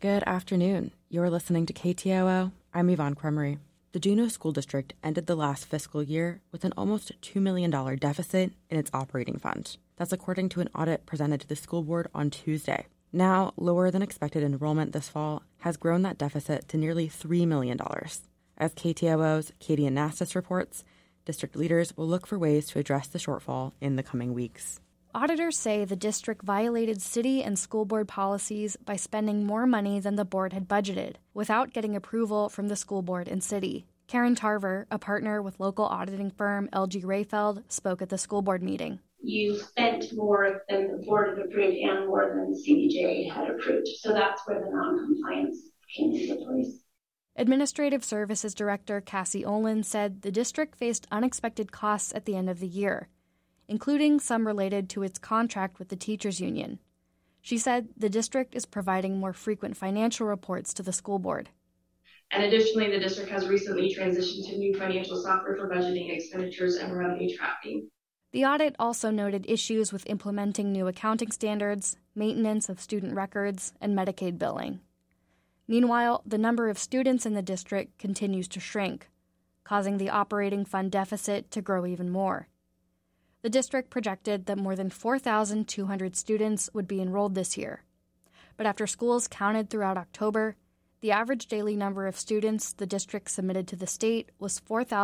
Good afternoon. You're listening to KTOO. I'm Yvonne Cremery. The Juneau School District ended the last fiscal year with an almost $2 million deficit in its operating fund. That's according to an audit presented to the school board on Tuesday. Now, lower than expected enrollment this fall has grown that deficit to nearly $3 million. As KTOO's Katie Anastas reports, district leaders will look for ways to address the shortfall in the coming weeks. Auditors say the district violated city and school board policies by spending more money than the board had budgeted, without getting approval from the school board and city. Karen Tarver, a partner with local auditing firm LG Rayfeld, spoke at the school board meeting. You spent more than the board had approved and more than the CDJ had approved. So that's where the non-compliance came into place. Administrative Services Director Cassie Olin said the district faced unexpected costs at the end of the year, including some related to its contract with the teachers union. She said the district is providing more frequent financial reports to the school board. And additionally, the district has recently transitioned to new financial software for budgeting expenditures and revenue tracking. The audit also noted issues with implementing new accounting standards, maintenance of student records, and Medicaid billing. Meanwhile, the number of students in the district continues to shrink, causing the operating fund deficit to grow even more. The district projected that more than 4,200 students would be enrolled this year. But after schools counted throughout October, the average daily number of students the district submitted to the state was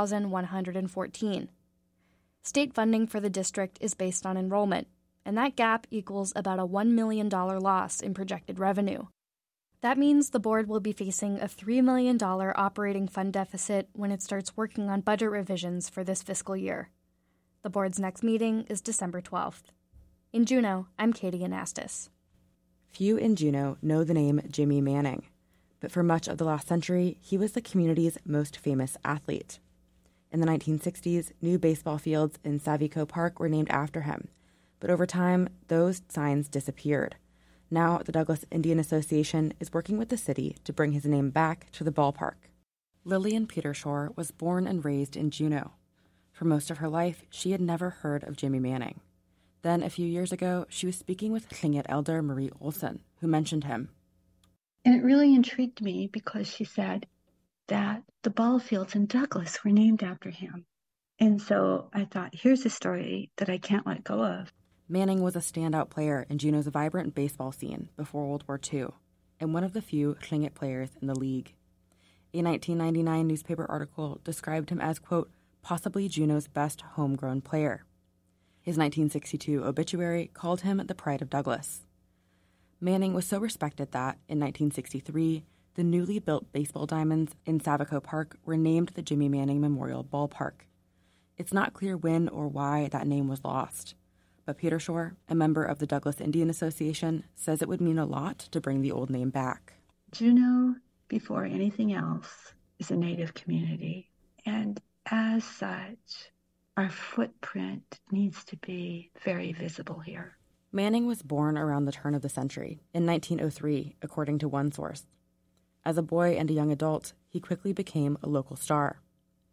4,114. State funding for the district is based on enrollment, and that gap equals about a $1 million loss in projected revenue. That means the board will be facing a $3 million operating fund deficit when it starts working on budget revisions for this fiscal year. The board's next meeting is December 12th. In Juneau, I'm Katie Anastas. Few in Juneau know the name Jimmy Manning, but for much of the last century, he was the community's most famous athlete. In the 1960s, new baseball fields in Savico Park were named after him, but over time, those signs disappeared. Now, the Douglas Indian Association is working with the city to bring his name back to the ballpark. Lillian Petershore was born and raised in Juneau. For most of her life, she had never heard of Jimmy Manning. Then, a few years ago, she was speaking with Tlingit elder Marie Olson, who mentioned him. And it really intrigued me because she said that the ball fields in Douglas were named after him. And so I thought, here's a story that I can't let go of. Manning was a standout player in Juneau's vibrant baseball scene before World War II, and one of the few Tlingit players in the league. A 1999 newspaper article described him as, quote, possibly Juneau's best homegrown player. His 1962 obituary called him the pride of Douglas. Manning was so respected that, in 1963, the newly built baseball diamonds in Savico Park were named the Jimmy Manning Memorial Ballpark. It's not clear when or why that name was lost, but Petershore, a member of the Douglas Indian Association, says it would mean a lot to bring the old name back. Juneau, before anything else, is a Native community, and as such, our footprint needs to be very visible here. Manning was born around the turn of the century, in 1903, according to one source. As a boy and a young adult, he quickly became a local star.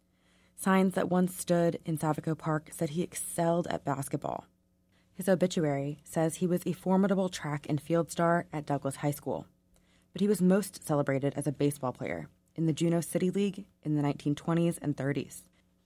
Signs that once stood in Savico Park said he excelled at basketball. His obituary says he was a formidable track and field star at Douglas High School, but he was most celebrated as a baseball player in the Juneau City League in the 1920s and 30s.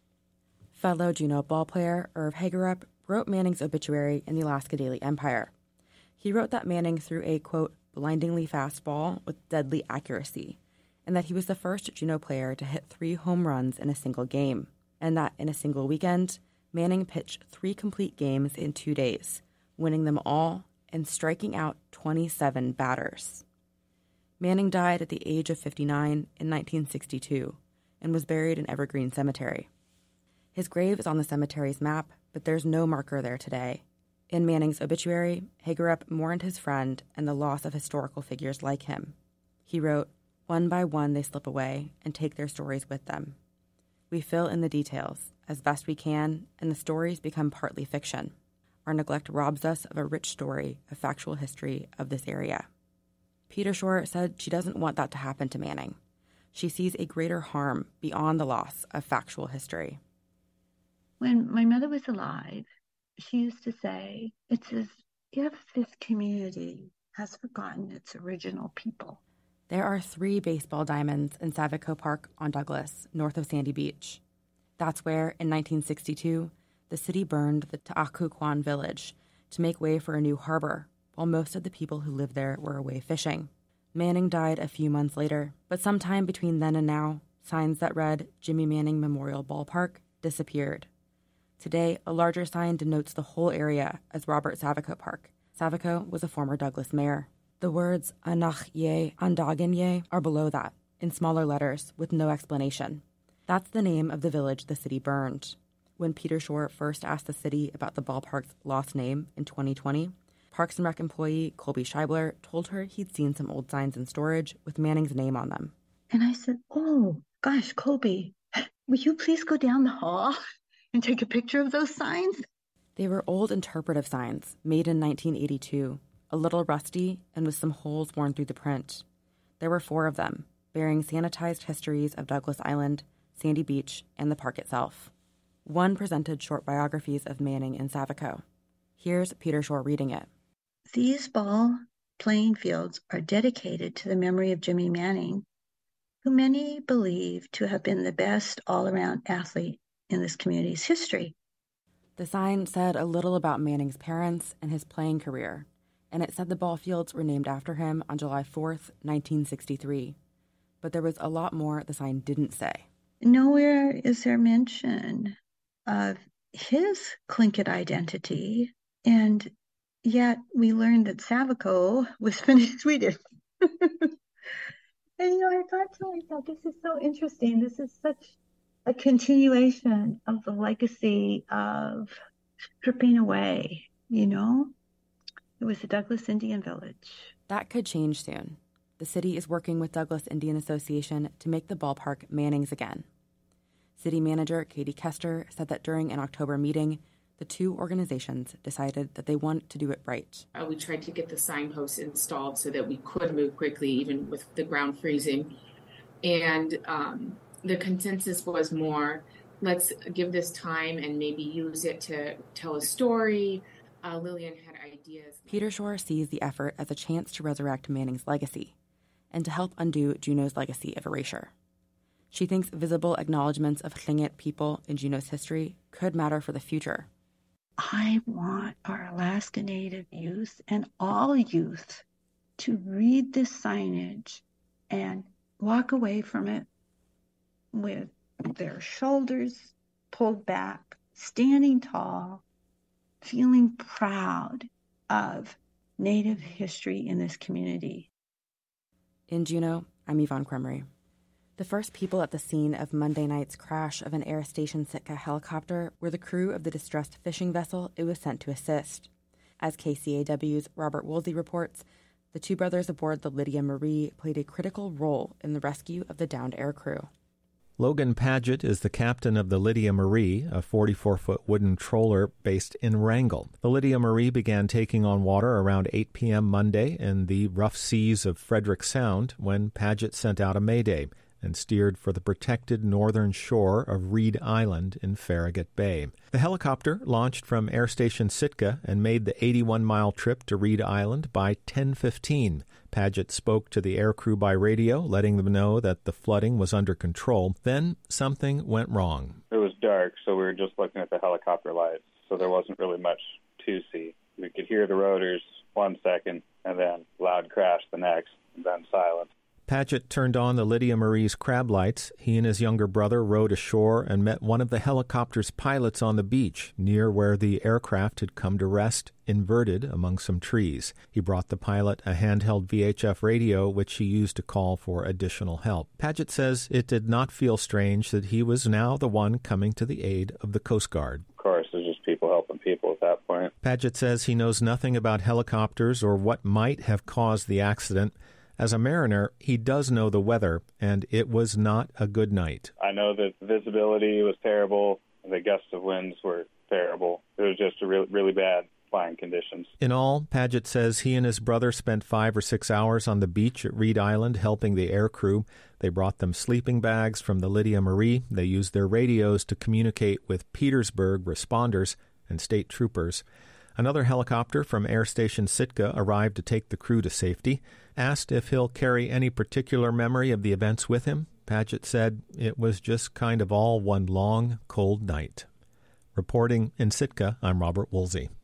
Fellow Juneau ballplayer Irv Hagerup wrote Manning's obituary in the Alaska Daily Empire. He wrote that Manning threw a, quote, blindingly fast ball with deadly accuracy, and that he was the first Juneau player to hit 3 home runs in a single game, and that in a single weekend, Manning pitched 3 complete games in 2 days, winning them all and striking out 27 batters. Manning died at the age of 59 in 1962 and was buried in Evergreen Cemetery. His grave is on the cemetery's map, but there's no marker there today. In Manning's obituary, Hagerup mourned his friend and the loss of historical figures like him. He wrote, "One by one they slip away and take their stories with them. We fill in the details as best we can, and the stories become partly fiction. Our neglect robs us of a rich story of factual history of this area." Petershore said she doesn't want that to happen to Manning. She sees a greater harm beyond the loss of factual history. When my mother was alive, she used to say, it's as if this community has forgotten its original people. There are 3 baseball diamonds in Savico Park on Douglas, north of Sandy Beach. That's where, in 1962, the city burned the Ta'akuquan village to make way for a new harbor, while most of the people who lived there were away fishing. Manning died a few months later, but sometime between then and now, signs that read Jimmy Manning Memorial Ballpark disappeared. Today, a larger sign denotes the whole area as Robert Savico Park. Savico was a former Douglas mayor. The words Anach Ye Andagen Ye are below that, in smaller letters, with no explanation. That's the name of the village the city burned. When Peter Shore first asked the city about the ballpark's lost name in 2020, Parks and Rec employee Colby Scheibler told her he'd seen some old signs in storage with Manning's name on them. And I said, oh, gosh, Colby, will you please go down the hall and take a picture of those signs? They were old interpretive signs, made in 1982, a little rusty and with some holes worn through the print. There were 4 of them, bearing sanitized histories of Douglas Island, Sandy Beach, and the park itself. One presented short biographies of Manning and Savico. Here's Peter Shore reading it. These ball playing fields are dedicated to the memory of Jimmy Manning, who many believe to have been the best all-around athlete in this community's history. The sign said a little about Manning's parents and his playing career, and it said the ball fields were named after him on July 4th, 1963. But there was a lot more the sign didn't say. Nowhere is there mention of his Tlingit identity, and yet we learned that Savico was Finnish Swedish. And, I thought to myself, this is so interesting. This is such a continuation of the legacy of stripping away, It was the Douglas Indian Village. That could change soon. The city is working with Douglas Indian Association to make the ballpark Manning's again. City manager Katie Kester said that during an October meeting, the 2 organizations decided that they want to do it right. We tried to get the signposts installed so that we could move quickly, even with the ground freezing. And the consensus was more, let's give this time and maybe use it to tell a story. Lillian had ideas. Peter Shore sees the effort as a chance to resurrect Manning's legacy and to help undo Juneau's legacy of erasure. She thinks visible acknowledgments of Tlingit people in Juneau's history could matter for the future. I want our Alaska Native youth and all youth to read this signage and walk away from it with their shoulders pulled back, standing tall, feeling proud of Native history in this community. In Juneau, I'm Yvonne Cremery. The first people at the scene of Monday night's crash of an Air Station Sitka helicopter were the crew of the distressed fishing vessel it was sent to assist. As KCAW's Robert Woolsey reports, the 2 brothers aboard the Lydia Marie played a critical role in the rescue of the downed aircrew. Logan Paget is the captain of the Lydia Marie, a 44-foot wooden trawler based in Wrangell. The Lydia Marie began taking on water around 8 p.m. Monday in the rough seas of Frederick Sound when Paget sent out a mayday and steered for the protected northern shore of Reed Island in Farragut Bay. The helicopter launched from Air Station Sitka and made the 81-mile trip to Reed Island by 10:15. Paget spoke to the aircrew by radio, letting them know that the flooding was under control. Then something went wrong. It was dark, so we were just looking at the helicopter lights, so there wasn't really much to see. We could hear the rotors 1 second, and then loud crash the next, and then silence. Paget turned on the Lydia Marie's crab lights. He and his younger brother rowed ashore and met one of the helicopter's pilots on the beach, near where the aircraft had come to rest, inverted among some trees. He brought the pilot a handheld VHF radio, which he used to call for additional help. Paget says it did not feel strange that he was now the one coming to the aid of the Coast Guard. Of course, there's just people helping people at that point. Paget says he knows nothing about helicopters or what might have caused the accident. As a mariner, he does know the weather, and it was not a good night. I know that visibility was terrible, and the gusts of winds were terrible. It was just a really bad flying conditions. In all, Paget says he and his brother spent 5 or 6 hours on the beach at Reed Island helping the aircrew. They brought them sleeping bags from the Lydia Marie. They used their radios to communicate with Petersburg responders and state troopers. Another helicopter from Air Station Sitka arrived to take the crew to safety. Asked if he'll carry any particular memory of the events with him, Paget said it was just kind of all one long, cold night. Reporting in Sitka, I'm Robert Woolsey.